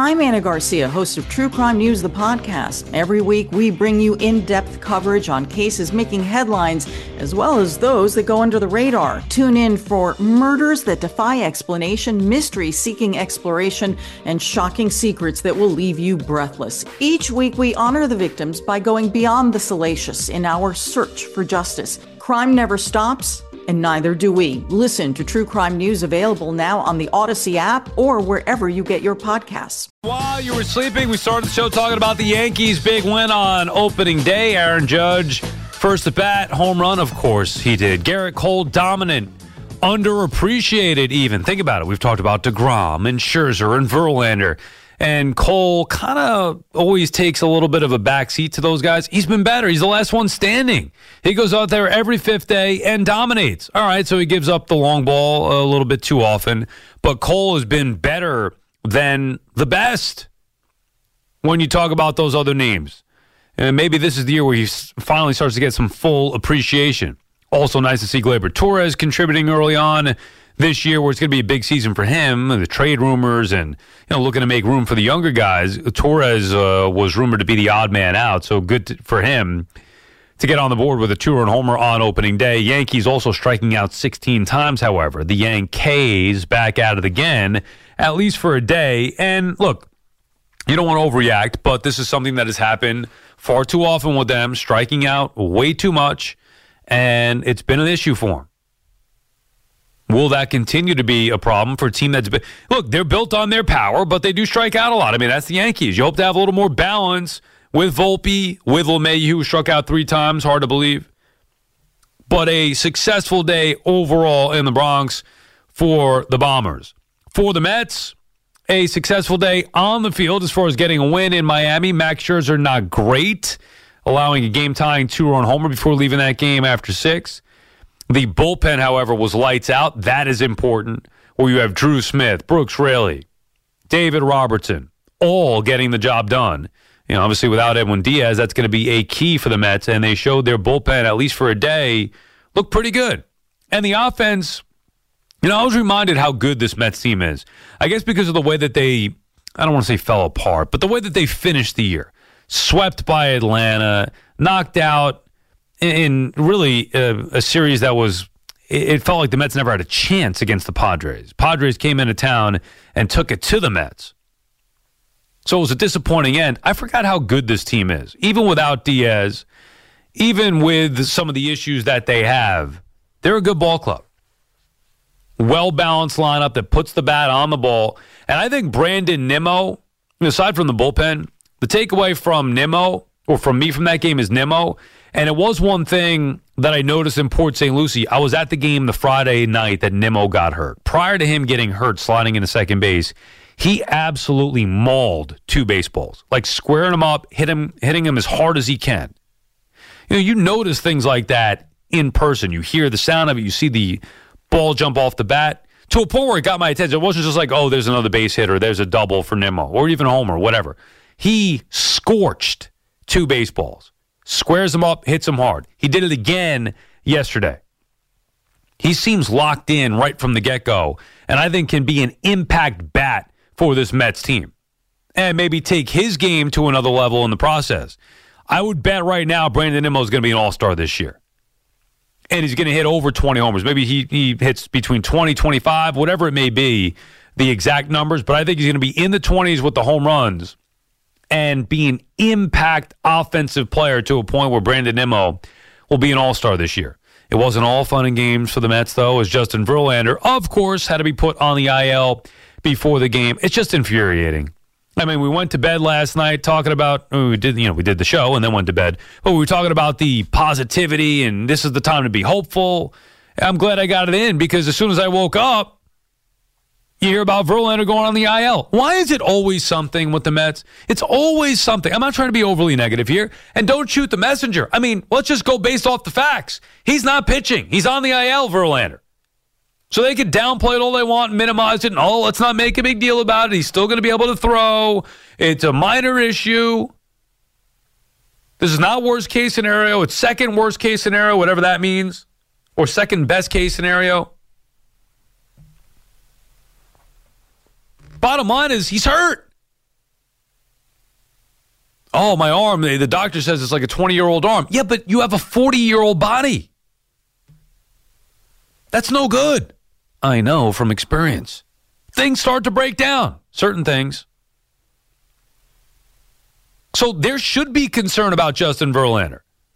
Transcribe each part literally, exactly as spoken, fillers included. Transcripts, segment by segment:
I'm Anna Garcia, host of True Crime News, the podcast. Every week, we bring you in-depth coverage on cases making headlines, as well as those that go under the radar. Tune in for murders that defy explanation, mystery seeking exploration, and shocking secrets that will leave you breathless. Each week, we honor the victims by going beyond the salacious in our search for justice. Crime never stops, and neither do we. Listen to True Crime News, available now on the Odyssey app or wherever you get your podcasts. While you were sleeping, we started the show talking about the Yankees' big win on opening day. Aaron Judge, first at bat, home run, of course he did. Garrett Cole, dominant, underappreciated even. Think about it. We've talked about DeGrom and Scherzer and Verlander. And Cole kind of always takes a little bit of a backseat to those guys. He's been better. He's the last one standing. He goes out there every fifth day and dominates. All right, so he gives up the long ball a little bit too often. But Cole has been better than the best when you talk about those other names. And maybe this is the year where he finally starts to get some full appreciation. Also nice to see Gleyber Torres contributing early on this year, where it's going to be a big season for him, the trade rumors, and you know, looking to make room for the younger guys. Torres uh, was rumored to be the odd man out, so good to, for him to get on the board with a two-run homer on opening day. Yankees also striking out sixteen times, however. The Yankees back at it again, at least for a day. And look, you don't want to overreact, but this is something that has happened far too often with them, striking out way too much, and it's been an issue for them. Will that continue to be a problem for a team that's been... Look, they're built on their power, but they do strike out a lot. I mean, that's the Yankees. You hope to have a little more balance with Volpe, with LeMahieu, who struck out three times. Hard to believe. But a successful day overall in the Bronx for the Bombers. For the Mets, a successful day on the field as far as getting a win in Miami. Max Scherzer not great, allowing a game-tying two-run homer before leaving that game after six. The bullpen, however, was lights out. That is important, where you have Drew Smith, Brooks Raley, David Robertson, all getting the job done. You know, obviously, without Edwin Diaz, that's going to be a key for the Mets, and they showed their bullpen, at least for a day, looked pretty good. And the offense, you know, I was reminded how good this Mets team is. I guess because of the way that they, I don't want to say fell apart, but the way that they finished the year. Swept by Atlanta, knocked out in really a, a series that was, it felt like the Mets never had a chance against the Padres. Padres came into town and took it to the Mets. So it was a disappointing end. I forgot how good this team is. Even without Diaz, even with some of the issues that they have, they're a good ball club. Well-balanced lineup that puts the bat on the ball. And I think Brandon Nimmo, aside from the bullpen, the takeaway from Nimmo, or from me from that game, is Nimmo. And it was one thing that I noticed in Port Saint Lucie. I was at the game the Friday night that Nimmo got hurt. Prior to him getting hurt sliding into second base, he absolutely mauled two baseballs, like squaring them up, hit him, hitting him as hard as he can. You know, you notice things like that in person. You hear the sound of it. You see the ball jump off the bat to a point where it got my attention. It wasn't just like, oh, there's another base hit or there's a double for Nimmo or even a homer, whatever. He scorched two baseballs. Squares them up, hits them hard. He did it again yesterday. He seems locked in right from the get-go, and I think can be an impact bat for this Mets team and maybe take his game to another level in the process. I would bet right now Brandon Nimmo is going to be an all-star this year, and he's going to hit over twenty homers. Maybe he, he hits between twenty, twenty-five, whatever it may be, the exact numbers, but I think he's going to be in the twenties with the home runs and be an impact offensive player to a point where Brandon Nimmo will be an all-star this year. It wasn't all fun and games for the Mets, though, as Justin Verlander, of course, had to be put on the I L before the game. It's just infuriating. I mean, we went to bed last night talking about, we did, you know, we did the show and then went to bed, but we were talking about the positivity and this is the time to be hopeful. I'm glad I got it in because as soon as I woke up, you hear about Verlander going on the I L. Why is it always something with the Mets? It's always something. I'm not trying to be overly negative here. And don't shoot the messenger. I mean, let's just go based off the facts. He's not pitching. He's on the I L, Verlander. So they could downplay it all they want and minimize it. And, oh, let's not make a big deal about it. He's still going to be able to throw. It's a minor issue. This is not worst case scenario. It's second worst case scenario, whatever that means. Or second best case scenario. Bottom line is he's hurt. Oh, my arm, the doctor says it's like a twenty-year-old arm. Yeah, but you have a forty-year-old body. That's no good. I know from experience. Things start to break down, certain things. So there should be concern about Justin Verlander.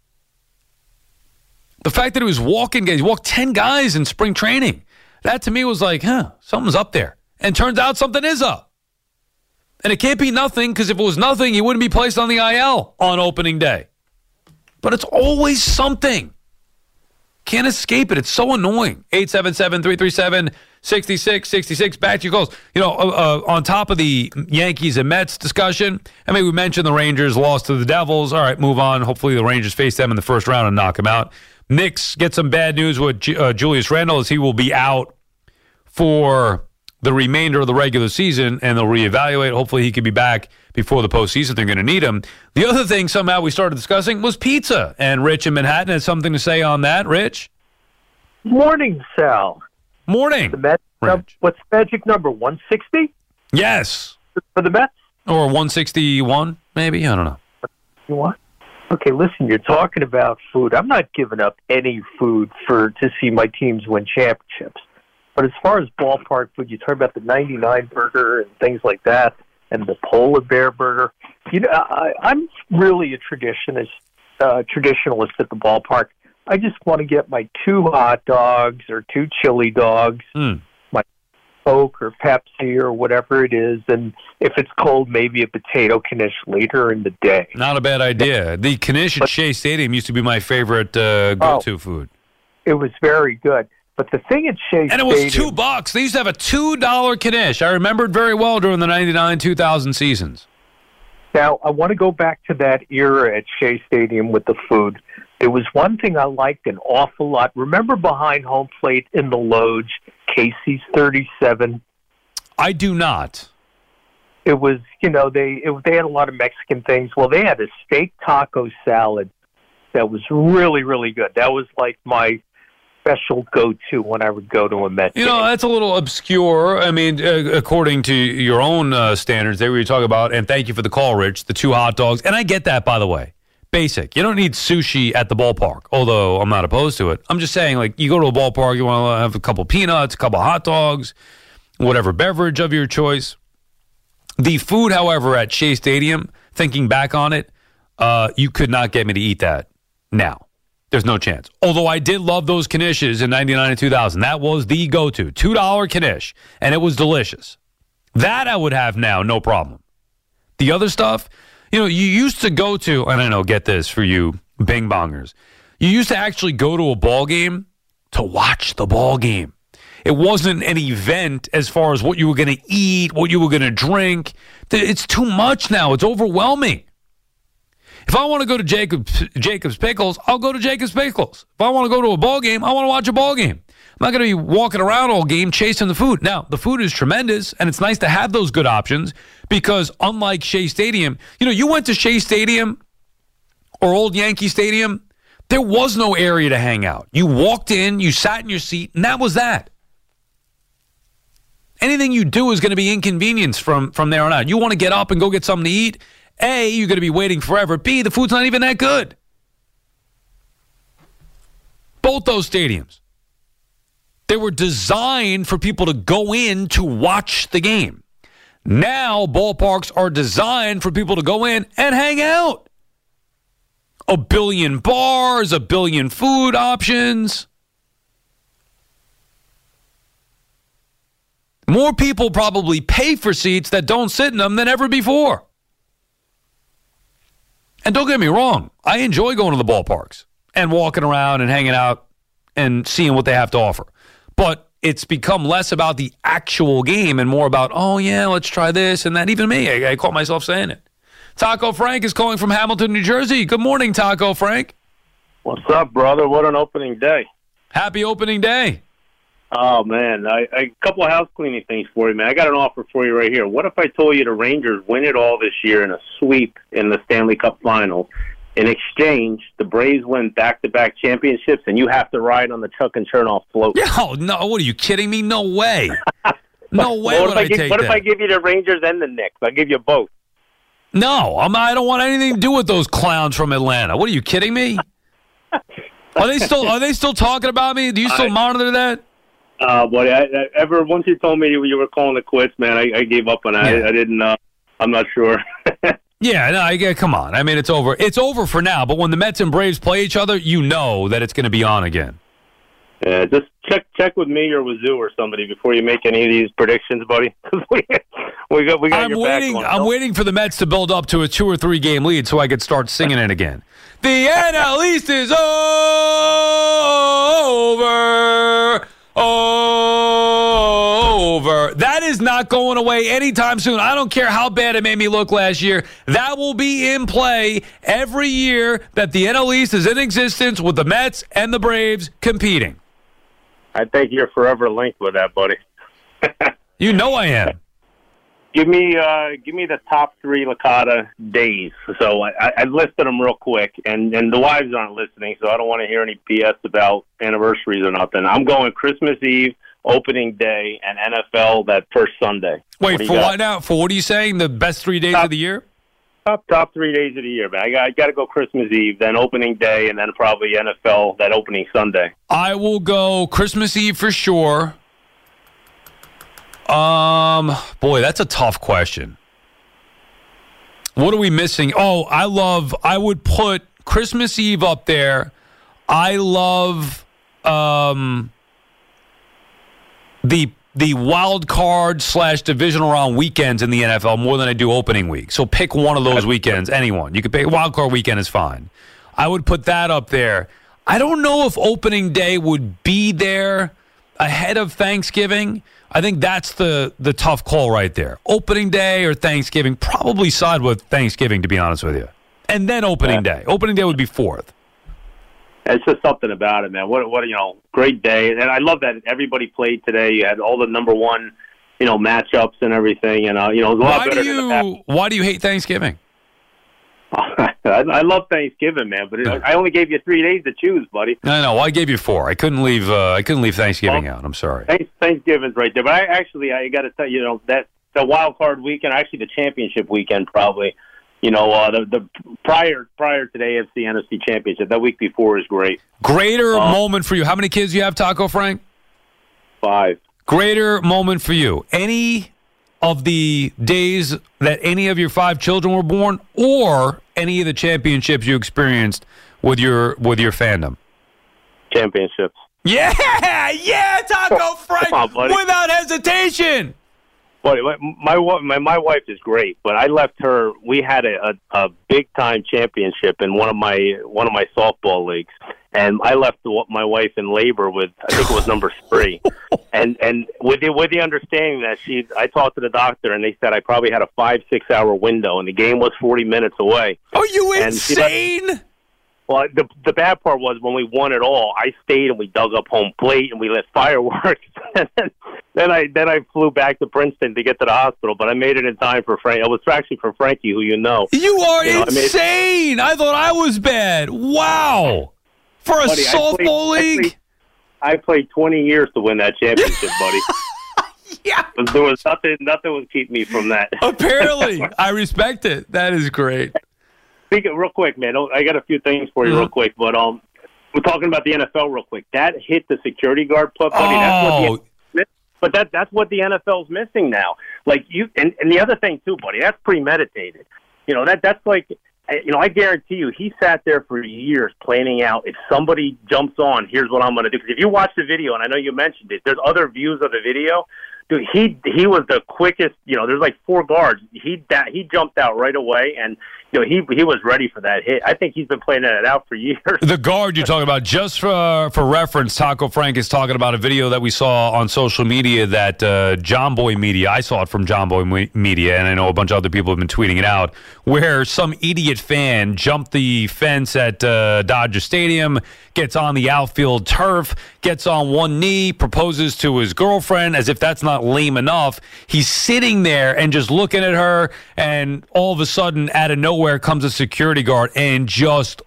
The fact that he was walking guys, he walked ten guys in spring training. That to me was like, huh, something's up there. And turns out something is up. And it can't be nothing, because if it was nothing, he wouldn't be placed on the I L on opening day. But it's always something. Can't escape it. It's so annoying. eight seven seven, three three seven, six six six six. Back to your calls. You know, uh, uh, on top of the Yankees and Mets discussion, I mean, we mentioned the Rangers lost to the Devils. All right, move on. Hopefully the Rangers face them in the first round and knock them out. Knicks get some bad news with G- uh, Julius Randle, as he will be out for the remainder of the regular season, and they'll reevaluate. Hopefully he can be back before the postseason. They're going to need him. The other thing somehow we started discussing was pizza, and Rich in Manhattan has something to say on that. Rich? Morning, Sal. Morning. The Mets, uh, what's magic number, one sixty? Yes. For the Mets? Or one sixty-one, maybe? I don't know. You want? Okay, listen, you're talking about food. I'm not giving up any food for to see my teams win championships. But as far as ballpark food, you talk about the ninety-nine burger and things like that, and the polar bear burger. You know, I, I'm really a traditionalist, uh, traditionalist at the ballpark. I just want to get my two hot dogs or two chili dogs, mm. my Coke or Pepsi or whatever it is, and if it's cold, maybe a potato knish later in the day. Not a bad idea. The knish at Shea Stadium used to be my favorite uh, go-to oh, food. It was very good. But the thing at Shea And it was Stadium, two bucks. They used to have a two dollar knish. I remember it very well during the ninety-nine two thousand seasons. Now, I want to go back to that era at Shea Stadium with the food. There was one thing I liked an awful lot. Remember behind home plate in the Loge, Casey's thirty-seven? I do not. It was, you know, they it, they had a lot of Mexican things. Well, they had a steak taco salad that was really, really good. That was like my special go-to when I would go to a Met You game. know, that's a little obscure. I mean, uh, according to your own uh, standards, there we talk about, and thank you for the call, Rich, the two hot dogs. And I get that, by the way. Basic. You don't need sushi at the ballpark, although I'm not opposed to it. I'm just saying, like, you go to a ballpark, you want to have a couple peanuts, a couple hot dogs, whatever beverage of your choice. The food, however, at Shea Stadium, thinking back on it, uh, you could not get me to eat that now. There's no chance. Although I did love those knishes in ninety-nine and two thousand. That was the go-to. two dollar knish, and it was delicious. That I would have now, no problem. The other stuff, you know, you used to go to, and I know, get this for you bing-bongers, you used to actually go to a ball game to watch the ball game. It wasn't an event as far as what you were going to eat, what you were going to drink. It's too much now. It's overwhelming. If I want to go to Jacob's, Jacob's Pickles, I'll go to Jacob's Pickles. If I want to go to a ball game, I want to watch a ball game. I'm not going to be walking around all game chasing the food. Now, the food is tremendous, and it's nice to have those good options because unlike Shea Stadium, you know, you went to Shea Stadium or Old Yankee Stadium, there was no area to hang out. You walked in, you sat in your seat, and that was that. Anything you do is going to be inconvenience from, from there on out. You want to get up and go get something to eat, A, you're going to be waiting forever. B, the food's not even that good. Both those stadiums. They were designed for people to go in to watch the game. Now, ballparks are designed for people to go in and hang out. A billion bars, a billion food options. More people probably pay for seats that don't sit in them than ever before. And don't get me wrong, I enjoy going to the ballparks and walking around and hanging out and seeing what they have to offer. But it's become less about the actual game and more about, oh, yeah, let's try this and that. Even me, I, I caught myself saying it. Taco Frank is calling from Hamilton, New Jersey. Good morning, Taco Frank. What's up, brother? What an opening day. Happy opening day. Oh, man. I, I, a couple of house cleaning things for you, man. I got an offer for you right here. What if I told you the Rangers win it all this year in a sweep in the Stanley Cup Final? In exchange, the Braves win back-to-back championships, and you have to ride on the Chuck and Chernoff float. Oh, no. What are you kidding me? No way. No way well, would I, I give, take What that. if I give you the Rangers and the Knicks? I'll give you both. No, I'm, I don't want anything to do with those clowns from Atlanta. What are you kidding me? Are they still Are they still talking about me? Do you still I, monitor that? Uh, boy, I, I, ever once you told me you were calling it quits, man, I, I gave up on it. Yeah. I, I didn't. Uh, I'm not sure. Yeah, no, I, come on. I mean, it's over. It's over for now. But when the Mets and Braves play each other, you know that it's going to be on again. Yeah, just check check with me or with Zoo or somebody before you make any of these predictions, buddy. we, we got we got I'm your waiting. back I'm waiting for the Mets to build up to a two or three game lead so I could start singing it again. The N L East is over. Over. That is not going away anytime soon. I don't care how bad it made me look last year. That will be in play every year that the N L East is in existence with the Mets and the Braves competing. I think you're forever linked with that, buddy. You know I am. Give me, uh, give me the top three Licata days. So I, I listed them real quick, and, and the wives aren't listening, so I don't want to hear any B S about anniversaries or nothing. I'm going Christmas Eve, opening day, and N F L that first Sunday. Wait, what for what now? For what are you saying? The best three days top, of the year? Top top three days of the year, man. I got, I got to go Christmas Eve, then opening day, and then probably N F L that opening Sunday. I will go Christmas Eve for sure. Um, boy, that's a tough question. What are we missing? Oh, I love, I would put Christmas Eve up there. I love um, the the wild card slash divisional round weekends in the N F L more than I do opening week. So pick one of those weekends, anyone. You could pick wild card weekend is fine. I would put that up there. I don't know if opening day would be there ahead of Thanksgiving. I think that's the the tough call right there. Opening day or Thanksgiving, probably side with Thanksgiving, to be honest with you. And then opening yeah. day. Opening day would be fourth. It's just something about it, man. What, what you know, great day. And I love that everybody played today. You had all the number one, you know, matchups and everything. And, uh, you know, it was a lot why better do you, than the Why do you hate Thanksgiving? I, I love Thanksgiving, man, but it, I only gave you three days to choose, buddy. No, no, well, I gave you four. I couldn't leave. Uh, I couldn't leave Thanksgiving well, out. I'm sorry. Thanks, Thanksgiving's right there, but I actually, I got to tell you, you know, that the wild card weekend, actually the championship weekend, probably. You know, uh, the the prior prior to the A F C N F C championship, that week before is great. Greater um, moment for you. How many kids do you have, Taco Frank? Five. Greater moment for you. Any of the days that any of your five children were born, or any of the championships you experienced with your with your fandom? Championships. Yeah, yeah, Taco Frank, on, without hesitation. Buddy, my, my my my wife is great, but I left her. We had a, a, a big time championship in one of my one of my softball leagues, and I left the, my wife in labor with, I think it was number three, and and with the with the understanding that she, I talked to the doctor and they said I probably had a five six hour window, and the game was forty minutes away. Are you and insane? She, well, the the bad part was when we won it all, I stayed and we dug up home plate and we lit fireworks. And then, then I then I flew back to Princeton to get to the hospital, but I made it in time for Frank. It was actually for Frankie, who you know. You are you know, I, insane! I, I thought I was bad. Wow, for a buddy, softball I played, league. I played, I played twenty years to win that championship, buddy. Yeah, there was nothing. Nothing would keep me from that. Apparently, I respect it. That is great. Speaking real quick, man, I got a few things for you mm-hmm. real quick, but um, we're talking about the N F L real quick. That hit the security guard put, buddy. Oh. That's what the, but that that's what the N F L's missing now. Like you, and, and the other thing too, buddy, that's premeditated. You know that that's like, you know, I guarantee you, he sat there for years planning out if somebody jumps on, here's what I'm going to do. Because if you watch the video, and I know you mentioned it, there's other views of the video. Dude, he he was the quickest. You know, there's like four guards. He that he jumped out right away, and you know he he was ready for that hit. I think he's been playing it out for years. The guard you're talking about, just for for reference, Taco Frank is talking about a video that we saw on social media that uh, John Boy Media. I saw it from John Boy Media, and I know a bunch of other people have been tweeting it out. Where some idiot fan jumped the fence at uh, Dodger Stadium, gets on the outfield turf, gets on one knee, proposes to his girlfriend as if that's not lame enough. He's sitting there and just looking at her, and all of a sudden, out of nowhere, comes a security guard and just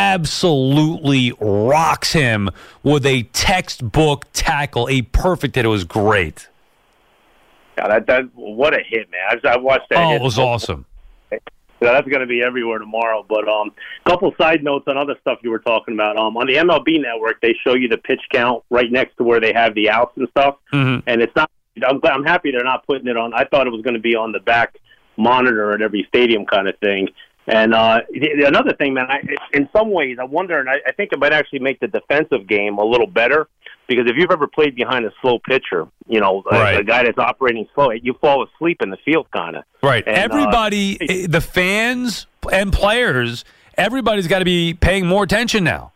absolutely rocks him with a textbook tackle, a perfect hit. It was great. Yeah, that, that what a hit, man. I, I watched that. Oh, hit. It was awesome. Yeah, that's going to be everywhere tomorrow. But a um, couple side notes on other stuff you were talking about. Um, on the M L B Network, they show you the pitch count right next to where they have the outs and stuff. Mm-hmm. And it's not. I'm, I'm happy they're not putting it on. I thought it was going to be on the back monitor at every stadium kind of thing. And uh, another thing, man, I, in some ways, I wonder, and I, I think it might actually make the defensive game a little better, because if you've ever played behind a slow pitcher, you know, right. a, a guy that's operating slow, you fall asleep in the field kind of. Right. And, everybody, uh, the fans and players, everybody's got to be paying more attention now.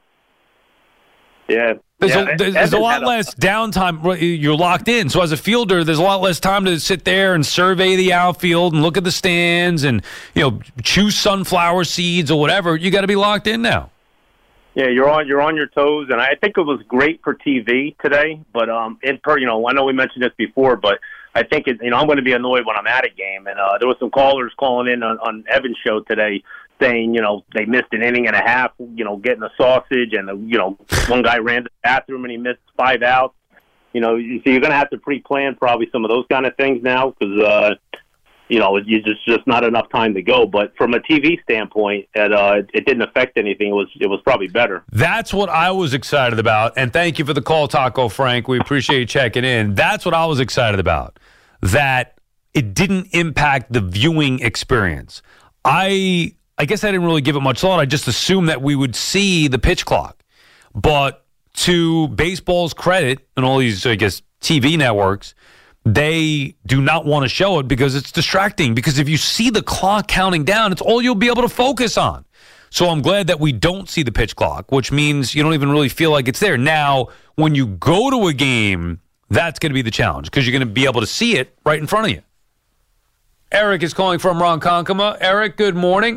Yeah. There's, yeah, a, there's, there's a lot less a, downtime. You're locked in. So as a fielder, there's a lot less time to sit there and survey the outfield and look at the stands and, you know, choose sunflower seeds or whatever. You got to be locked in now. Yeah, you're on you're on your toes, and I think it was great for T V today. But um, in per, you know, I know we mentioned this before, but I think it, you know, I'm going to be annoyed when I'm at a game. And uh, there was some callers calling in on, on Evan's show today, saying, you know, they missed an inning and a half, you know, getting a sausage, and, the, you know, one guy ran to the bathroom and he missed five outs. You know, so you're going to have to pre-plan probably some of those kind of things now, because, uh, you know, it's just, just not enough time to go. But from a T V standpoint, it, uh, it didn't affect anything. It was it was probably better. That's what I was excited about. And thank you for the call, Taco Frank. We appreciate you checking in. That's what I was excited about, that it didn't impact the viewing experience. I... I guess I didn't really give it much thought. I just assumed that we would see the pitch clock. But to baseball's credit and all these, I guess, T V networks, they do not want to show it because it's distracting. Because if you see the clock counting down, it's all you'll be able to focus on. So I'm glad that we don't see the pitch clock, which means you don't even really feel like it's there. Now, when you go to a game, that's going to be the challenge because you're going to be able to see it right in front of you. Eric is calling from Ronkonkoma. Eric, good morning.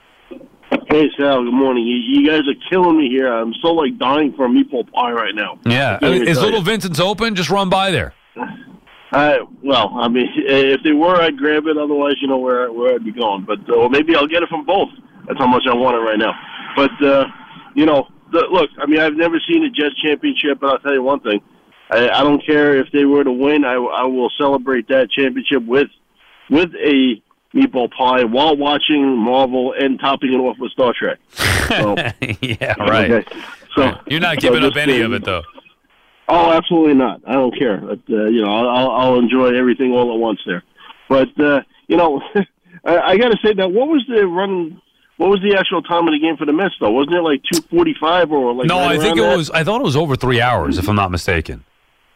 Hey, Sal, good morning. You, you guys are killing me here. I'm so, like, dying for a meatball pie right now. Yeah. Is Little you. Vincent's open? Just run by there. Uh, well, I mean, if they were, I'd grab it. Otherwise, you know where where I'd be going. But uh, or maybe I'll get it from both. That's how much I want it right now. But, uh, you know, the, look, I mean, I've never seen a Jets championship, but I'll tell you one thing. I, I don't care if they were to win. I, I will celebrate that championship with with a meatball pie while watching Marvel and topping it off with Star Trek. So, yeah, right. Okay. So you're not giving so up any of it, though. Oh, absolutely not. I don't care. But, uh, you know, I'll, I'll enjoy everything all at once there. But uh, you know, I, I got to say that what was the run? What was the actual time of the game for the Mets, though? Wasn't it like two forty-five or like? No, right I think it that? was. I thought it was over three hours, if I'm not mistaken.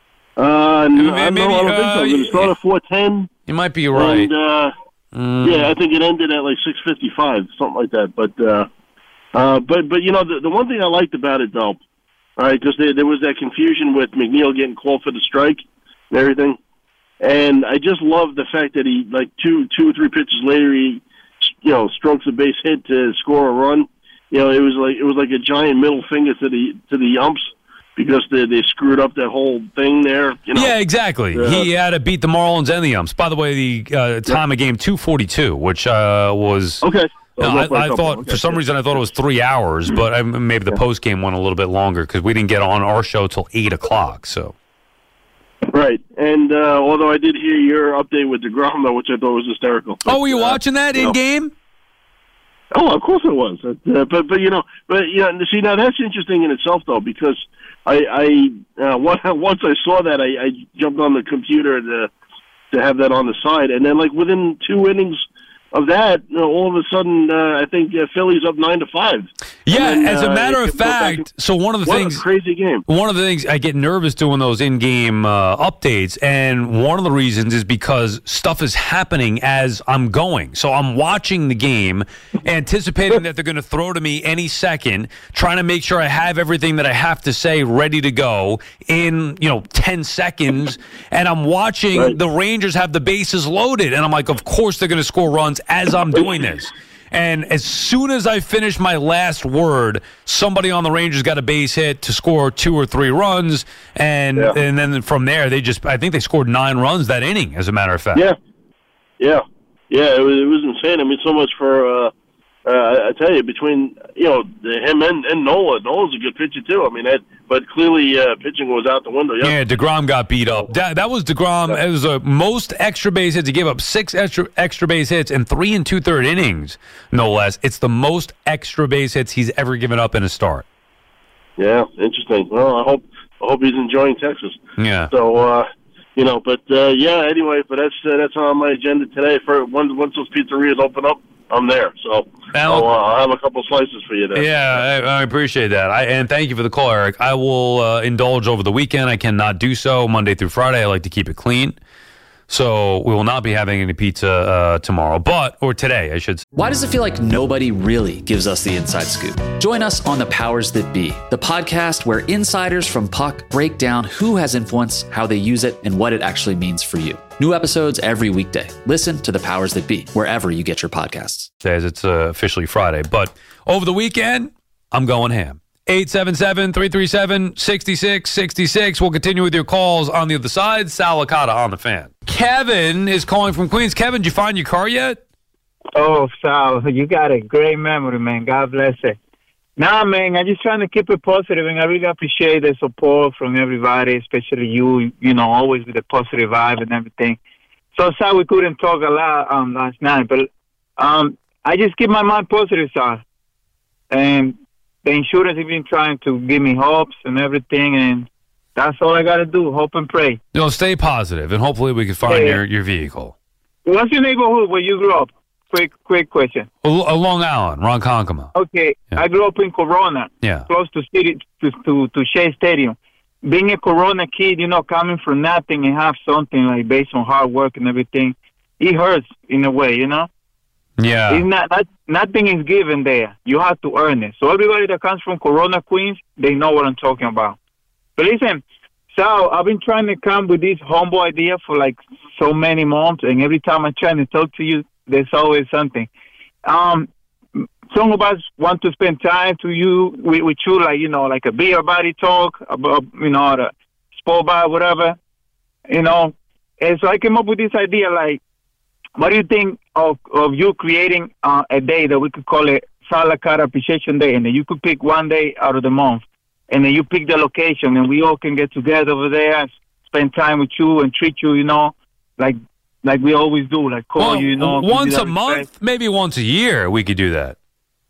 Uh, no, maybe, no, I don't uh, think so. It started at four ten. You might be right. And, uh, mm. Yeah, I think it ended at like six fifty-five, something like that. But, uh, uh, but, but you know, the, the one thing I liked about it, though, all right, because there, there was that confusion with McNeil getting called for the strike and everything, and I just love the fact that he, like two, two or three pitches later, he, you know, strokes a base hit to score a run. You know, it was like it was like a giant middle finger to the to the umps. Because they, they screwed up that whole thing there. You know? Yeah, exactly. Uh, he had to beat the Marlins and the umps. By the way, the uh, time yeah. of game, two forty-two, which uh, was... Okay. No, I, I thought, okay. for some reason, I thought it was three hours, but I, maybe the yeah. post-game went a little bit longer because we didn't get on our show till eight o'clock, so... Right. And uh, although I did hear your update with DeGrom, though, which I thought was hysterical. But, oh, were you uh, watching that in-game? Oh, of course it was. Uh, but, but, you know, but you know, see, now that's interesting in itself, though, because... I, I uh, once I saw that, I, I jumped on the computer to to have that on the side, and then like within two innings of that, you know, all of a sudden, uh, I think uh, Philly's up nine to five. Yeah, then, as a matter uh, of fact, and, so one of the what things, a crazy game. One of the things I get nervous doing those in-game uh, updates, and one of the reasons is because stuff is happening as I'm going. So I'm watching the game, anticipating that they're going to throw to me any second, trying to make sure I have everything that I have to say ready to go in, you know, ten seconds, and I'm watching right. the Rangers have the bases loaded, and I'm like, of course they're going to score runs as I'm doing this. And as soon as I finish my last word, somebody on the Rangers got a base hit to score two or three runs, and yeah. and then from there they just I think they scored nine runs that inning, as a matter of fact. Yeah, yeah, yeah. It was it was insane. I mean, so much for uh, uh, I tell you, between you know him and, and Nola, Nola's a good pitcher too. I mean, that, but clearly uh, pitching was out the window. Yeah, DeGrom got beat up. That, that was DeGrom. Yeah. It was the most extra base hits. He gave up six extra extra base hits in three and two third innings, no less. It's the most extra base hits he's ever given up in a start. Yeah, interesting. Well, I hope I hope he's enjoying Texas. Yeah. So. Uh, You know, but uh, yeah. Anyway, but that's uh, that's on my agenda today. For once, once those pizzerias open up, I'm there. So I'll, uh, I'll have a couple slices for you there. Yeah, I, I appreciate that. I, and thank you for the call, Eric. I will uh, indulge over the weekend. I cannot do so Monday through Friday. I like to keep it clean. So we will not be having any pizza uh, tomorrow, but, or today, I should say. Why does it feel like nobody really gives us the inside scoop? Join us on The Powers That Be, the podcast where insiders from Puck break down who has influence, how they use it, and what it actually means for you. New episodes every weekday. Listen to The Powers That Be, wherever you get your podcasts. As it's uh, officially Friday, but over the weekend, I'm going ham. eight seven seven, three three seven, six six six six. We'll continue with your calls on the other side. Sal Licata on the Fan. Kevin is calling from Queens. Kevin, did you find your car yet? Oh, Sal, you got a great memory, man. God bless it. Nah, man, I'm just trying to keep it positive, and I really appreciate the support from everybody, especially you, you know, always with a positive vibe and everything. So, Sal, we couldn't talk a lot um, last night, but um, I just keep my mind positive, Sal. And the insurance has been trying to give me hopes and everything, and that's all I got to do, hope and pray. You know, stay positive, and hopefully we can find yeah. your, your vehicle. What's your neighborhood where you grew up? Quick quick question. A, a Long Island, Ronkonkoma. Okay, yeah. I grew up in Corona, yeah. close to city to, to, to Shea Stadium. Being a Corona kid, you know, coming from nothing and have something like based on hard work and everything, it hurts in a way, you know? Yeah. It's not, not nothing is given there. You have to earn it. So everybody that comes from Corona, Queens, they know what I'm talking about. But listen, so I've been trying to come with this humble idea for like so many months, and every time I try to talk to you, there's always something. Um, some of us want to spend time to you with, with you, like, you know, like a beer body talk about, you know, the sport bar, whatever, you know. And so I came up with this idea, like, what do you think of, of you creating uh, a day that we could call it Sal Licata Appreciation Day, and then you could pick one day out of the month, and then you pick the location, and we all can get together over there, spend time with you, and treat you, you know, like like we always do, like call well, you, you know. Once a month, maybe once a year, we could do that.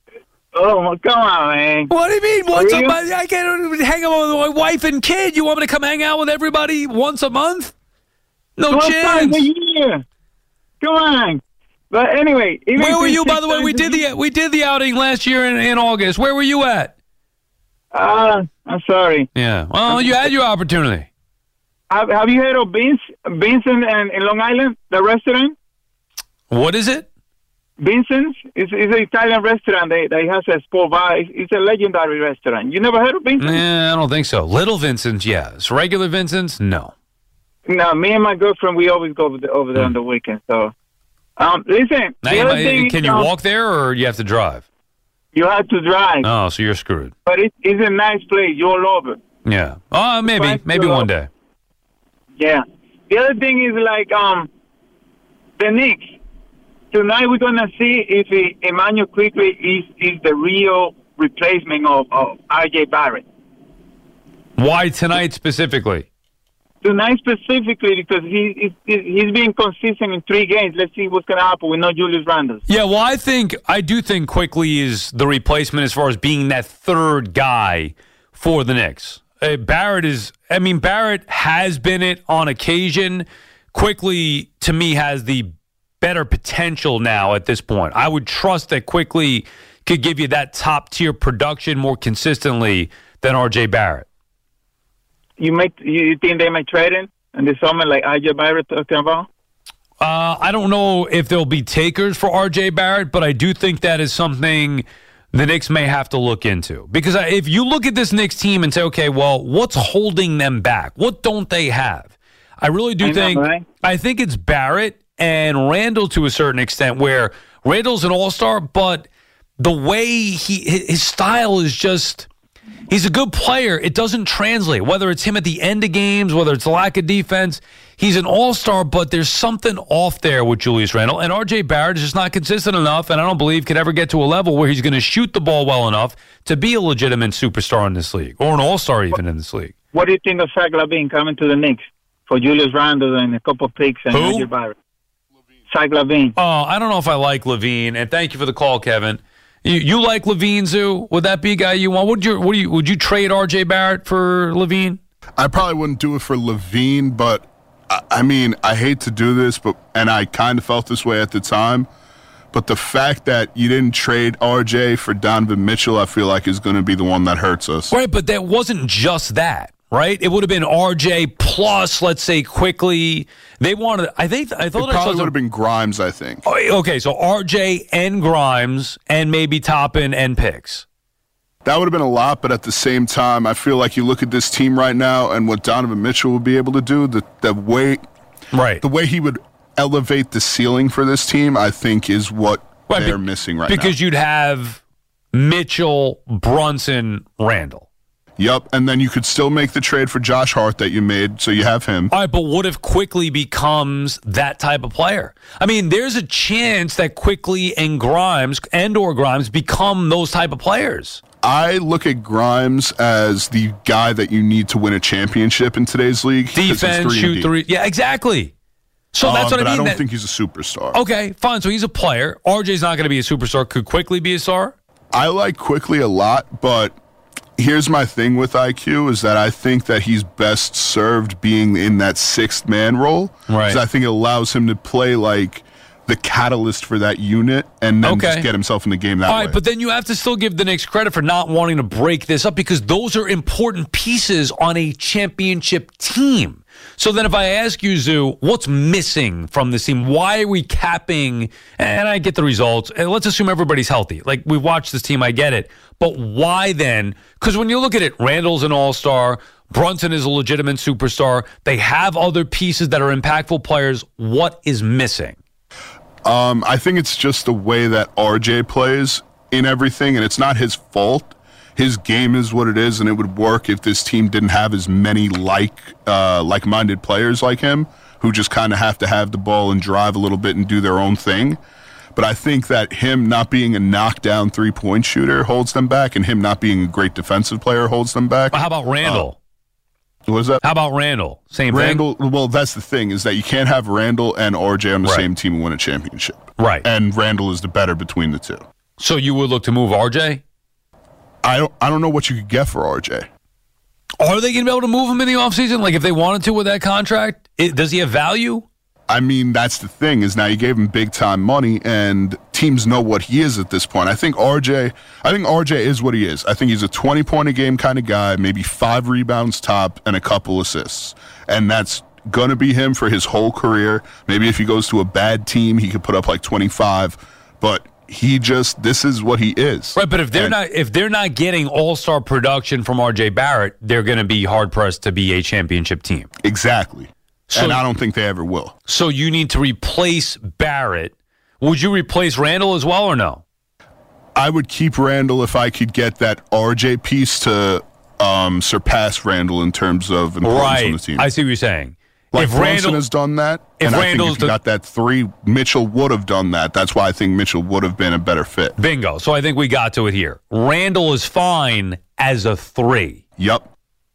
Oh, come on, man. What do you mean once a month? I can't hang out with my wife and kid. You want me to come hang out with everybody once a month? No One chance. time a year. Come on. But anyway, even where were you? By the way, we times did the we did the outing last year in, in August. Where were you at? Uh, I'm sorry. Yeah. Well, you had your opportunity. Have, have you heard of Beans, Vincent and in Long Island, the restaurant? What is it? Vincent's. It's, it's an Italian restaurant that, that has a sport bar. It's, it's a legendary restaurant. You never heard of Vincent's? Yeah, I don't think so. Little Vincent's, yes. Regular Vincent's, no. No, me and my girlfriend, we always go over, the, over there mm. on the weekend. So, um, listen. Now, the you other might, thing can is, you um, walk there, or you have to drive? You have to drive. Oh, so you're screwed. But it, it's a nice place. You'll love it. Yeah. Oh, maybe, maybe one day. Yeah. The other thing is like um, the Knicks. Tonight we're gonna see if he, Emmanuel Quickly is is the real replacement of, of R J Barrett. Why tonight specifically? Tonight specifically because he he's, he's being consistent in three games. Let's see what's gonna happen with no Julius Randle. Yeah, well, I think I do think Quickly is the replacement as far as being that third guy for the Knicks. Uh, Barrett is, I mean, Barrett has been it on occasion. Quickly, to me, has the better potential now at this point. I would trust that Quickly could give you that top-tier production more consistently than R J Barrett. You might, you think they might trade him in the summer like R J Barrett talking about? Uh, I don't know if there'll be takers for R J Barrett, but I do think that is something the Knicks may have to look into. Because if you look at this Knicks team and say, okay, well, what's holding them back? What don't they have? I really do I think, know, right? I think it's Barrett and Randle to a certain extent, where Randle's an all-star, but the way he, his style is just, he's a good player. It doesn't translate, whether it's him at the end of games, whether it's lack of defense. he's an all-star, but there's something off there with Julius Randle. And R J Barrett is just not consistent enough, and I don't believe could ever get to a level where he's going to shoot the ball well enough to be a legitimate superstar in this league, or an all-star even in this league. What do you think of Zach LaVine coming to the Knicks for Julius Randle and a couple picks and Who? R J Barrett? Zach LaVine. Oh, I don't know if I like LaVine, and thank you for the call, Kevin. You, you like LaVine, Zoo? Would that be a guy you want? Would you? Would you? Would you trade R J Barrett for LaVine? I probably wouldn't do it for LaVine, but I, I mean, I hate to do this, but and I kind of felt this way at the time. But the fact that you didn't trade R J for Donovan Mitchell, I feel like is going to be the one that hurts us. Right, but that wasn't just that. Right, it would have been R J plus, let's say, quickly. They wanted. I think. I thought it I probably saw would have been Grimes. I think. Okay, so R J and Grimes and maybe Toppin and picks. That would have been a lot, but at the same time, I feel like you look at this team right now and what Donovan Mitchell would be able to do. The the way, right, the way he would elevate the ceiling for this team, I think, is what right, they're be, missing right because now. Because you'd have Mitchell, Brunson, Randle. Yep, and then you could still make the trade for Josh Hart that you made, so you have him. All right, but what if Quickly becomes that type of player? I mean, there's a chance that Quickly and Grimes and or Grimes become those type of players. I look at Grimes as the guy that you need to win a championship in today's league. Defense, shoot three. Yeah, exactly. So that's um, what I mean. But I don't that, think he's a superstar. Okay, fine. So he's a player. R J's not going to be a superstar. Could Quickly be a star? I like Quickly a lot, but here's my thing with I Q is that I think that he's best served being in that sixth man role. Right. Because I think it allows him to play like the catalyst for that unit and then okay. just get himself in the game that All way. All right, but then you have to still give the Knicks credit for not wanting to break this up because those are important pieces on a championship team. So then if I ask you, Zoo, what's missing from this team? Why are we capping? And I get the results. And let's assume everybody's healthy. Like, we watched this team, I get it. But why then? Because when you look at it, Randall's an all-star. Brunson is a legitimate superstar. They have other pieces that are impactful players. What is missing? Um, I think it's just the way that R J plays in everything, and it's not his fault. His game is what it is, and it would work if this team didn't have as many like uh, like-minded players like him who just kind of have to have the ball and drive a little bit and do their own thing. But I think that him not being a knockdown three-point shooter holds them back, and him not being a great defensive player holds them back. How about Randall? Uh, what is that? How about Randall? Same Randall, thing? well, that's the thing, is that you can't have Randall and R J on the right. same team and win a championship. Right. And Randall is the better between the two. So you would look to move R J? I don't I don't know what you could get for R J. Are they going to be able to move him in the offseason? Like, if they wanted to with that contract? It, does he have value? I mean, that's the thing, is now you gave him big-time money, and teams know what he is at this point. I think R J I think R J is what he is. I think he's a twenty-point-a-game kind of guy, maybe five rebounds top and a couple assists. And that's going to be him for his whole career. Maybe if he goes to a bad team, he could put up like twenty-five. But he just, this is what he is. Right, but if they're and, not if they're not getting all-star production from R J Barrett, they're going to be hard-pressed to be a championship team. Exactly. So, and I don't think they ever will. So you need to replace Barrett. Would you replace Randall as well or no? I would keep Randall if I could get that R J piece to um, surpass Randall in terms of importance right. on the team. I see what you're saying. Like if Brunson Randall has done that, if and I Randall's think if you the, got that three, Mitchell would have done that. That's why I think Mitchell would have been a better fit. Bingo. So I think we got to it here. Randall is fine as a three. Yep.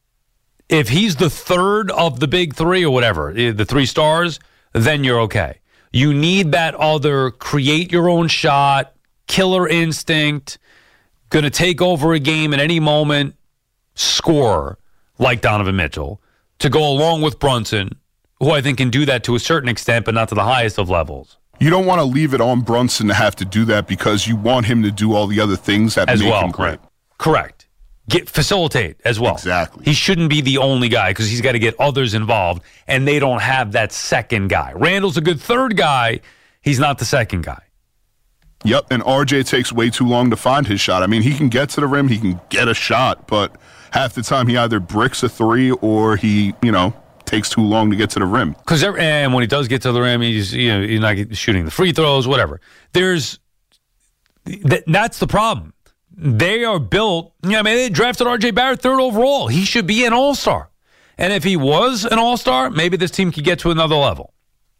If he's the third of the big three or whatever, the three stars, then you're okay. You need that other create your own shot, killer instinct, going to take over a game at any moment, scorer like Donovan Mitchell to go along with Brunson, who I think can do that to a certain extent, but not to the highest of levels. You don't want to leave it on Brunson to have to do that because you want him to do all the other things that as make well, him great. Right. Correct. Get facilitate as well. Exactly. He shouldn't be the only guy because he's got to get others involved, and they don't have that second guy. Randall's a good third guy. He's not the second guy. Yep, and R J takes way too long to find his shot. I mean, he can get to the rim, he can get a shot, but half the time he either bricks a three or he, you know, takes too long to get to the rim. Because and when he does get to the rim, he's you know he's not shooting the free throws, whatever. There's th- that's the problem. They are built. You know, I mean, they drafted R J Barrett third overall. He should be an all-star. And if he was an all-star, maybe this team could get to another level.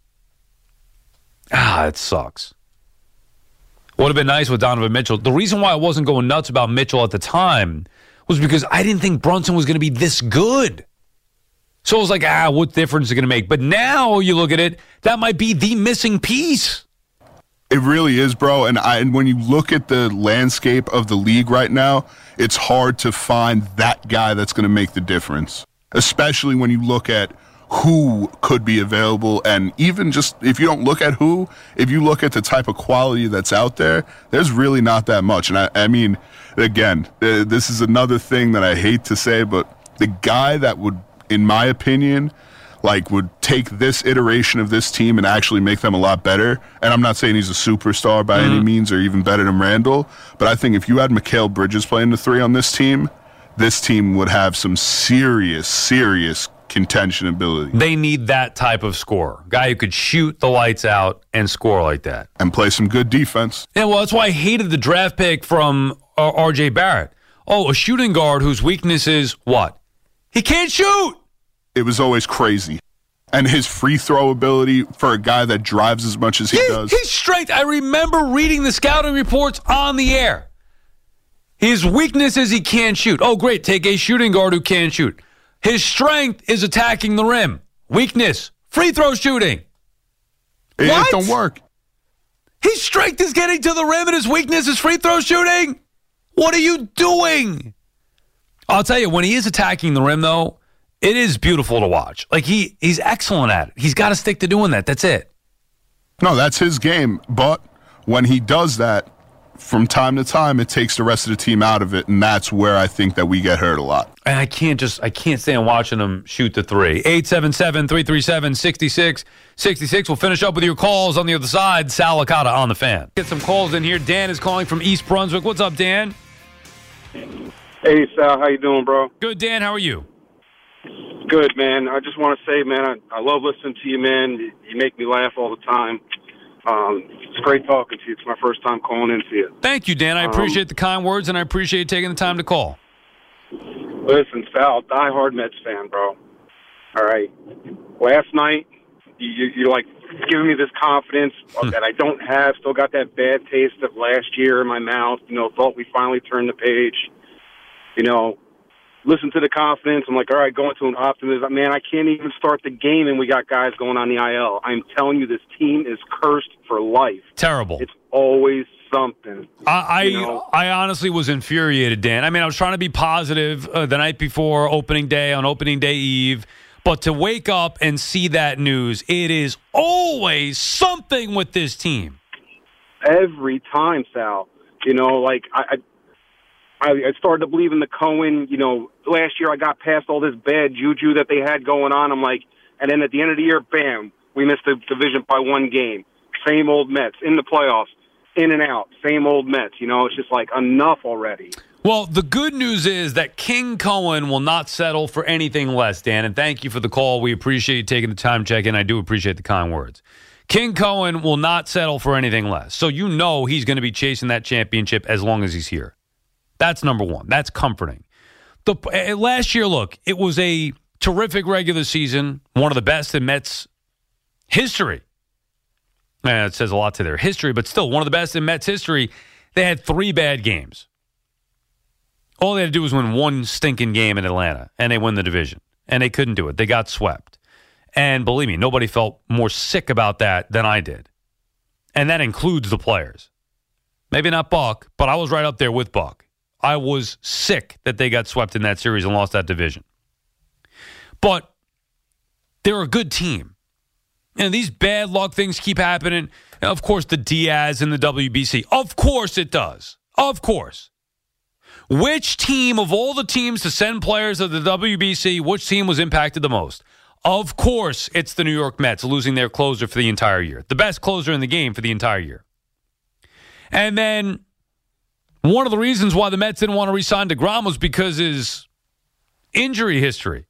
Ah, it sucks. Would have been nice with Donovan Mitchell. The reason why I wasn't going nuts about Mitchell at the time was because I didn't think Brunson was going to be this good. So I was like, ah, what difference is it going to make? But now you look at it, that might be the missing piece. It really is, bro. And, I, and when you look at the landscape of the league right now, it's hard to find that guy that's going to make the difference, especially when you look at who could be available. And even just if you don't look at who, if you look at the type of quality that's out there, there's really not that much. And I, I mean, again, uh, this is another thing that I hate to say, but the guy that would, in my opinion, like would take this iteration of this team and actually make them a lot better. And I'm not saying he's a superstar by mm-hmm. any means or even better than Randall, but I think if you had Mikal Bridges playing the three on this team, this team would have some serious, serious contention ability. They need that type of scorer. Guy who could shoot the lights out and score like that. And play some good defense. Yeah, well, that's why I hated the draft pick from uh, R J Barrett. Oh, a shooting guard whose weakness is what? He can't shoot! It was always crazy. And his free throw ability for a guy that drives as much as he, he does. His strength. I remember reading the scouting reports on the air. His weakness is he can't shoot. Oh, great. Take a shooting guard who can't shoot. His strength is attacking the rim. Weakness, free throw shooting. It, what? it don't work. His strength is getting to the rim and his weakness is free throw shooting? What are you doing? I'll tell you, when he is attacking the rim, though, it is beautiful to watch. Like, he he's excellent at it. He's got to stick to doing that. That's it. No, that's his game. But when he does that, from time to time, it takes the rest of the team out of it, and that's where I think that we get hurt a lot. And I can't just, I can't stand watching him shoot the three. eight seven seven, three three seven, six six six six. We'll finish up with your calls on the other side. Sal Licata on the Fan. Get some calls in here. Dan is calling from East Brunswick. What's up, Dan? Hey, Sal. How you doing, bro? Good, Dan. How are you? Good, man. I just want to say, man, I, I love listening to you, man. You, you make me laugh all the time. Um, it's great talking to you. It's my first time calling in to you. Thank you, Dan. I appreciate um, the kind words, and I appreciate taking the time to call. Listen, Sal, diehard Mets fan, bro. All right. Last night, you, you, you're like giving me this confidence that I don't have. Still got that bad taste of last year in my mouth. You know, thought we finally turned the page. You know, listen to the confidence. I'm like, all right, going to an optimism. Man, I can't even start the game, and we got guys going on the I L. I'm telling you, this team is cursed for life. Terrible. It's always something. I I, you know? I honestly was infuriated, Dan. I mean, I was trying to be positive uh, the night before opening day, on opening day eve, but to wake up and see that news, it is always something with this team. Every time, Sal. You know, like, I... I I started to believe in the Cohen. You know, last year I got past all this bad juju that they had going on. I'm like, and then at the end of the year, bam, we missed the division by one game. Same old Mets in the playoffs, in and out. Same old Mets. You know, it's just like enough already. Well, the good news is that King Cohen will not settle for anything less, Dan. And thank you for the call. We appreciate you taking the time to check in. I do appreciate the kind words. King Cohen will not settle for anything less. So you know he's going to be chasing that championship as long as he's here. That's number one. That's comforting. The uh, last year, look, it was a terrific regular season, one of the best in Mets history. Man, it says a lot to their history, but still one of the best in Mets history. They had three bad games. All they had to do was win one stinking game in Atlanta, and they win the division. And they couldn't do it. They got swept. And believe me, nobody felt more sick about that than I did. And that includes the players. Maybe not Buck, but I was right up there with Buck. I was sick that they got swept in that series and lost that division. But they're a good team. And these bad luck things keep happening. Of course, the Diaz and the W B C. Of course it does. Of course. Which team of all the teams to send players to the W B C, which team was impacted the most? Of course, it's the New York Mets losing their closer for the entire year. The best closer in the game for the entire year. And then one of the reasons why the Mets didn't want to re-sign DeGrom was because his injury history.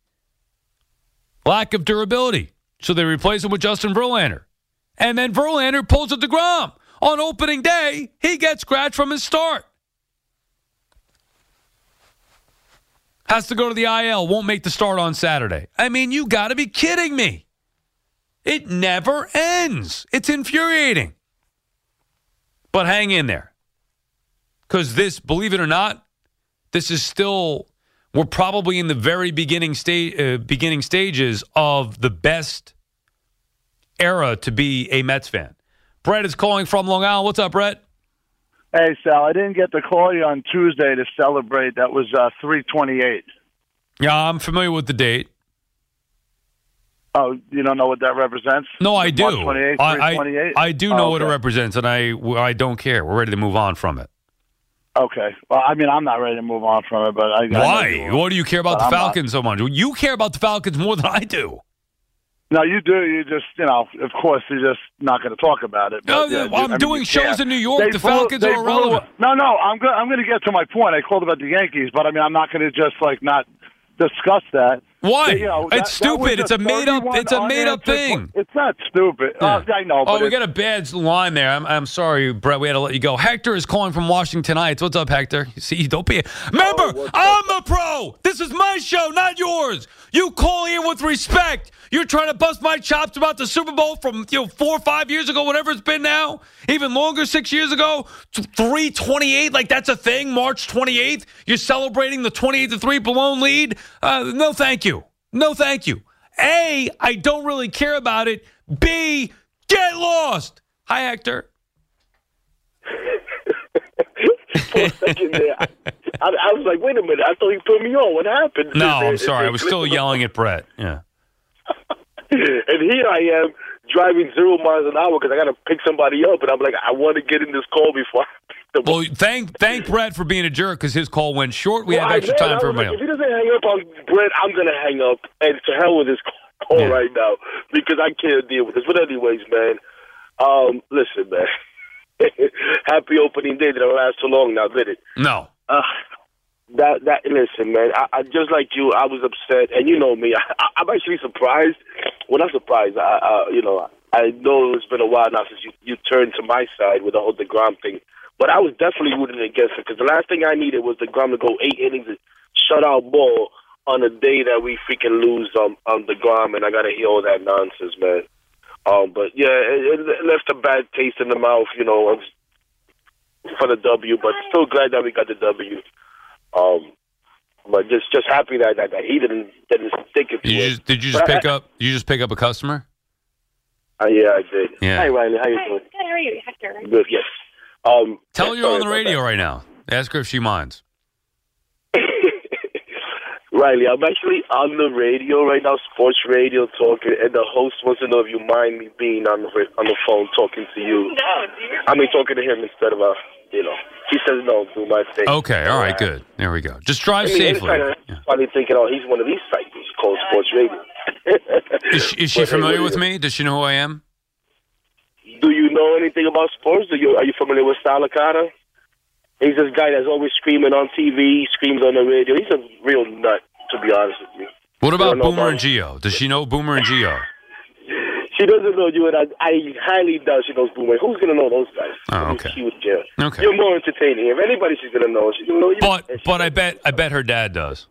Lack of durability. So they replaced him with Justin Verlander. And then Verlander pulls a DeGrom. On opening day, he gets scratched from his start. Has to go to the I L, won't make the start on Saturday. I mean, you got to be kidding me. It never ends. It's infuriating. But hang in there. Because this, believe it or not, this is still, we're probably in the very beginning, sta- uh, beginning stages of the best era to be a Mets fan. Brett is calling from Long Island. What's up, Brett? Hey, Sal, I didn't get to call you on Tuesday to celebrate. That was uh, three twenty-eight. Yeah, I'm familiar with the date. Oh, you don't know what that represents? No, I do. March twenty-eighth, I, three twenty-eight? I, I do know oh, what it okay. represents, and I, I don't care. We're ready to move on from it. Okay. Well, I mean, I'm not ready to move on from it, but I. Why? I know What do you care about But the I'm Falcons so much? You care about the Falcons more than I do. No, you do. You just, you know, of course, you're just not going to talk about it. No, But, yeah, I'm I mean, doing you shows can't. in New York. They The blew- Falcons they are blew- irrelevant. No, no, I'm go- I'm going to get to my point. I called about the Yankees, but I mean, I'm not going to just like not discuss that. Why? They, you know, It's that- that was stupid. It's a made-up- thirty-one it's a made-up unanswered- thing. It's not stupid. Yeah. Uh, I know. Oh, but we it's- got a bad line there. I'm, I'm sorry, Brett. We had to let you go. Hector is calling from Washington Heights. What's up, Hector? See, don't be. Remember, Oh, I'm the pro. This is my show, not yours. You call here with respect. You're trying to bust my chops about the Super Bowl from you know four or five years ago, whatever it's been now, even longer, six years ago. three twenty-eight, like that's a thing. March twenty-eighth, you're celebrating the twenty-eight to three blown lead. Uh, no, thank you. No, thank you. A, I don't really care about it. B, get lost. Hi, Hector. For a second there, I, I, I was like, wait a minute. I thought he put me on. What happened? No, I'm sorry. I was still yelling at Brett. Yeah. And here I am driving zero miles an hour because I got to pick somebody up, and I'm like, I want to get in this call before. I pick them Well, up. thank thank Brett for being a jerk because his call went short. We Well, have I extra know, time I for was like, everybody if he else. doesn't hang up on Brett, I'm gonna hang up, and to hell with this call Yeah. right now because I can't deal with this. But anyways, man, um, listen, man. Happy opening day. Didn't last too long now, did it? No. Uh, that that listen, man. I, I just like you. I was upset, and you know me. I, I, I'm actually surprised. Well, not surprised. I, I, you know, I know it's been a while now since you you turned to my side with the whole DeGrom thing. But I was definitely rooting against it because the last thing I needed was DeGrom to go eight innings and shut out ball on a day that we freaking lose um, on DeGrom, and I got to hear all that nonsense, man. Um, but yeah, it, it left a bad taste in the mouth, you know, for the W. But still glad that we got the W. Um, but just just happy that that, that he didn't didn't stick it to Did you it. just, did you just But pick I, up? You just pick up a customer? Uh, yeah, I did. Yeah. Hi, Riley. How you Hi, doing? good. How are you, Hector? Good. Yes. Um, Tell her yeah, you're on sorry the about radio that. right now. Ask her if she minds. Riley, I'm actually on the radio right now, sports radio talking, and the host wants to know if you mind me being on the on the phone talking to you. No, dear. I mean, talking to him instead of, uh, you know. He says no, do my thing. Okay. All right. Uh, Good. There we go. Just drive I mean, safely. Kind of Yeah. probably thinking, oh, he's one of these cycles called sports radio. Is she, is she But, hey, familiar what with do me? Does she know who I am? you- Do you know anything about sports? Do you, are you familiar with Sal Licata? He's this guy that's always screaming on T V, screams on the radio. He's a real nut, to be honest with you. What about don't know Boomer about- and Geo? Does she know Boomer and Geo? She doesn't know you, and I, I highly doubt she knows Boomer. Who's going to know those guys? Oh, okay. She was Jim. Okay. You're more entertaining. If anybody she's going to know, she's going to know you. But And she- but I bet I bet her dad does.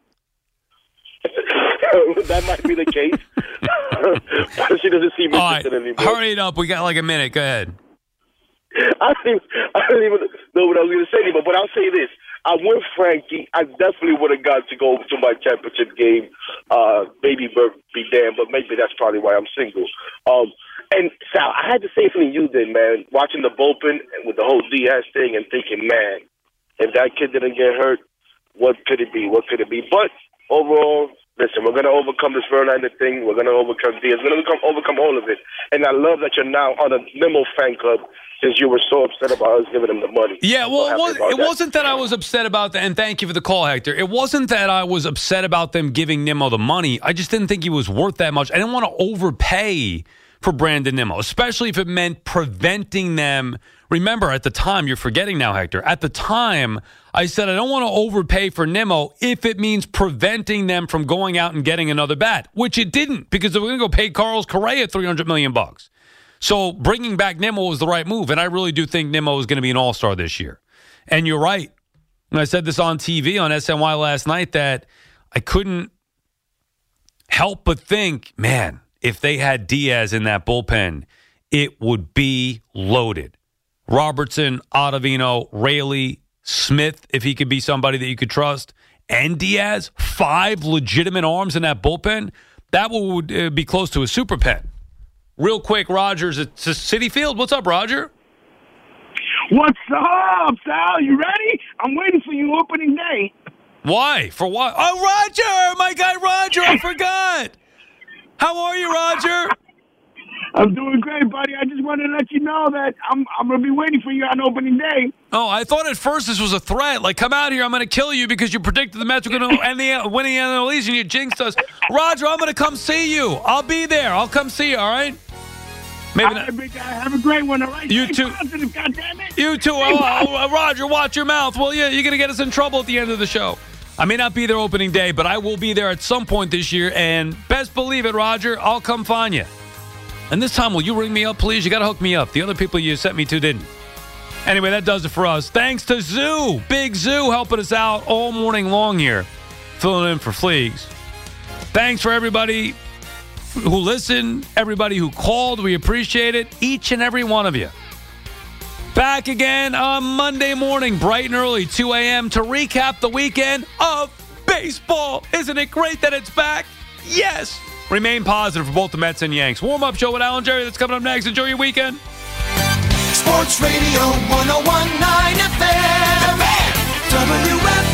that might be the case. She doesn't seem All right. interested anymore. Hurry it up. We got like a minute. Go ahead. I don't, even, I don't even know what I was going to say anymore, but I'll say this. I'm with Frankie. I definitely would have got to go to my championship game. Uh, baby bird be damned, but maybe that's probably why I'm single. Um, and Sal, I had the same feeling you did, man, watching the bullpen with the whole Diaz thing and thinking, man, if that kid didn't get hurt, what could it be? What could it be? But overall, listen, we're going to overcome this Verlander thing. We're going to overcome Diaz. We're going to overcome, overcome all of it. And I love that you're now on a Nimmo fan club since you were so upset about us giving him the money. Yeah, well, So it, was, happy about it that. wasn't that I was upset about that, and thank you for the call, Hector. It wasn't that I was upset about them giving Nimmo the money. I just didn't think he was worth that much. I didn't want to overpay for Brandon Nimmo, especially if it meant preventing them. Remember, at the time, you're forgetting now, Hector, at the time, I said I don't want to overpay for Nimmo if it means preventing them from going out and getting another bat, which it didn't, because they were going to go pay Carlos Correa three hundred million bucks. So bringing back Nimmo was the right move, and I really do think Nimmo is going to be an all-star this year. And you're right. And I said this on T V on S N Y last night that I couldn't help but think, man, if they had Diaz in that bullpen, it would be loaded. Robertson, Ottavino, Raley, Smith, if he could be somebody that you could trust, and Diaz, five legitimate arms in that bullpen, that would uh, be close to a super pen. Real quick, Rogers at Citi Field. What's up, Roger? What's up, Sal? You ready? I'm waiting for you opening day. Why? For what? Oh, Roger! My guy Roger, I forgot. How are you, Roger? I'm doing great, buddy. I just wanted to let you know that I'm I'm going to be waiting for you on opening day. Oh, I thought at first this was a threat. Like, come out here, I'm going to kill you because you predicted the Mets were going to end the winning the N L East and you jinxed us. Roger, I'm going to come see you. I'll be there. I'll come see you, all right? Maybe not. Big guy. Have a great one, all right? You Stay too. Positive, goddammit. You too. Oh, oh, Roger, watch your mouth, will you? You're going to get us in trouble at the end of the show. I may not be there opening day, but I will be there at some point this year, and best believe it, Roger, I'll come find you. And this time, will you ring me up, please? You got to hook me up. The other people you sent me to didn't. Anyway, that does it for us. Thanks to Zoo, Big Zoo, helping us out all morning long here, filling in for Fleegs. Thanks for everybody who listened, everybody who called. We appreciate it, each and every one of you. Back again on Monday morning, bright and early, two a.m. to recap the weekend of baseball. Isn't it great that it's back? Yes. Remain positive for both the Mets and Yanks. Warm-up show with Alan Jerry. That's coming up next. Enjoy your weekend. Sports Radio one oh one point nine F M. W F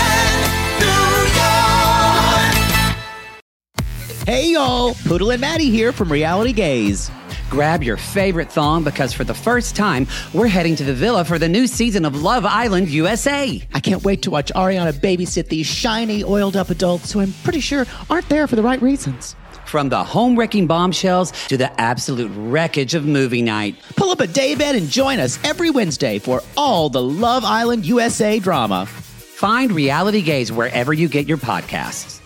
A N, New York. Hey, y'all. Poodle and Maddie here from Reality Gaze. Grab your favorite thong because for the first time, we're heading to the villa for the new season of Love Island U S A. I can't wait to watch Ariana babysit these shiny, oiled-up adults who I'm pretty sure aren't there for the right reasons. From the home-wrecking bombshells to the absolute wreckage of movie night. Pull up a daybed and join us every Wednesday for all the Love Island U S A drama. Find Reality Gaze wherever you get your podcasts.